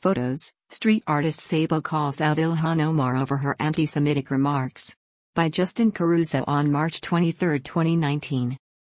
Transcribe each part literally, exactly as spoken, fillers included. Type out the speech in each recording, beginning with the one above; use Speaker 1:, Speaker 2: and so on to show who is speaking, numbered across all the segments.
Speaker 1: Photos: Street artist Sabo calls out Ilhan Omar over her anti-Semitic remarks. By Justin Caruso on March twenty-third, twenty nineteen.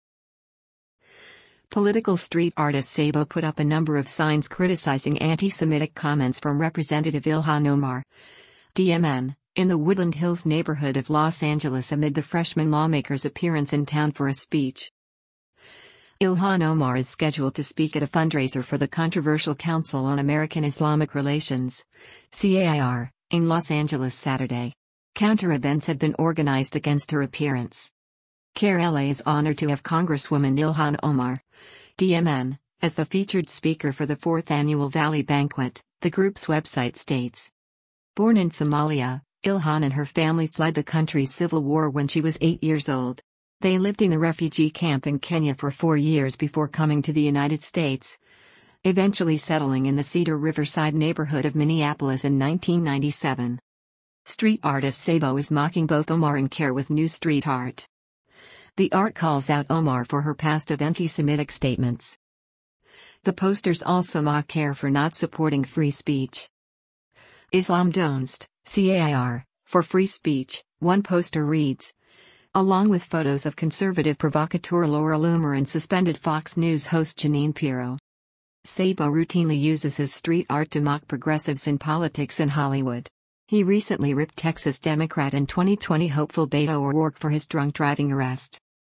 Speaker 1: Political street artist Sabo put up a number of signs criticizing anti-Semitic comments from Representative Ilhan Omar, D M N, in the Woodland Hills neighborhood of Los Angeles amid the freshman lawmaker's appearance in town for a speech. Ilhan Omar is scheduled to speak at a fundraiser for the controversial Council on American Islamic Relations, C A I R, in Los Angeles Saturday. Counter events have been organized against her appearance. C A I R L A is honored to have Congresswoman Ilhan Omar, D M N, as the featured speaker for the fourth annual Valley Banquet, the group's website states. Born in Somalia, Ilhan and her family fled the country's civil war when she was eight years old. They lived in a refugee camp in Kenya for four years before coming to the United States, eventually settling in the Cedar Riverside neighborhood of Minneapolis in nineteen ninety-seven. Street artist Sabo is mocking both Omar and C A I R with new street art. The art calls out Omar for her past of anti-Semitic statements. The posters also mock C A I R for not supporting free speech. Islam Donst, C A I R, for free speech, one poster reads. Along with photos of conservative provocateur Laura Loomer and suspended Fox News host Jeanine Pirro. Sabo routinely uses his street art to mock progressives in politics in Hollywood. He recently ripped Texas Democrat and twenty twenty hopeful Beto O'Rourke for his drunk driving arrest.